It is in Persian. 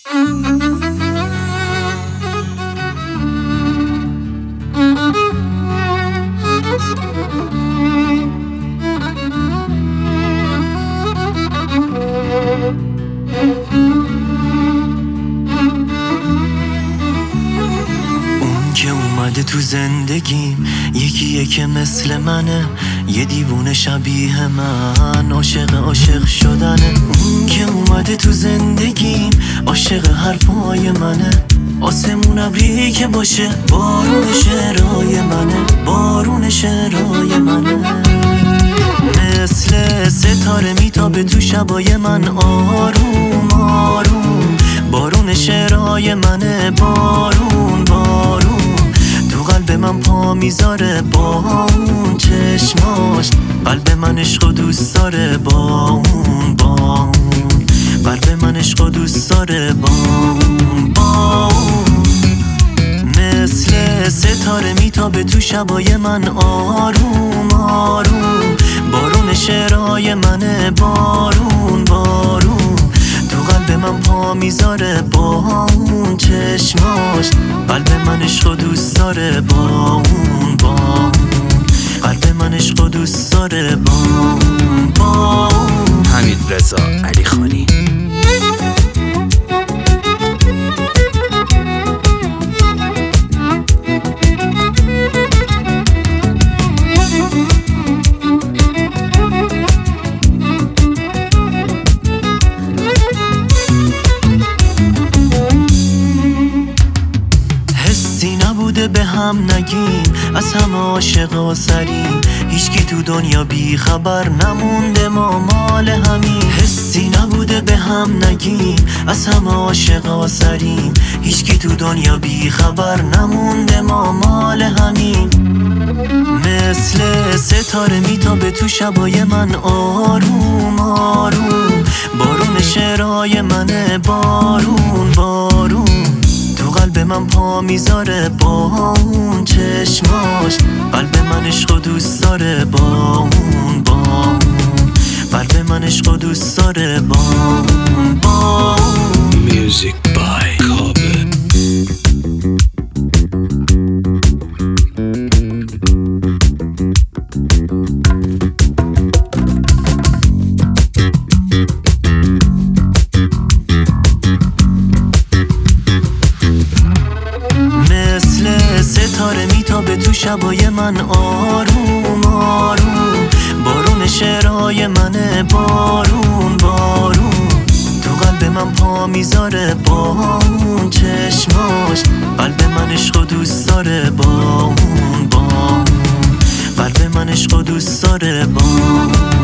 که اومده تو زندگیم یکیه که مثل منه، یه دیوونه شبیه من، عاشق شدنه. اون که اومده تو زندگیم عاشق حرفای منه، آسمون ابری که باشه بارون شعرهای منه، بارون شعرهای منه. مثل ستاره میتابه تو شبای من آروم آروم، بارون شعرهای منه، بارون بارون. تو قلب من پا میذاره با اون چشماش، قلب من عشق و دوست داره با اون قلب من عشق و دوست داره با اون. مثل ستاره میتابه تو شبای من آروم آروم، بارون شعرهای منه، بارون بارون. تو قلب من پا میذاره با اون چشماش، قلب من عشق و دوست داره با اون قلب من عشق و دوست داره با اون. حمیدرضا علیخانی. به هم نگیم از همه عاشقا سریم، هیچکی تو دنیا بی خبر نمونده ما مال همین. حسی نبوده به هم نگیم از همه عاشقا سریم، هیچکی تو دنیا بی خبر نمونده ما مال همین. مثل ستاره میتابه تو شبای من آروم آروم، بارون شعرهای منه، بارون بارون. تو قلب من پا میذاره با اون چشماش، قلب من عشق و دوست داره با اون قلب من عشق و دوست داره با اون. میوزیک بای کابه. ستاره میتابه تو شبای من آروم آروم، بارون شعرهای منه، بارون بارون. تو قلب من پا میذاره با اون چشماش، قلب من عشق و دوست داره با اون قلب من عشق و دوست داره با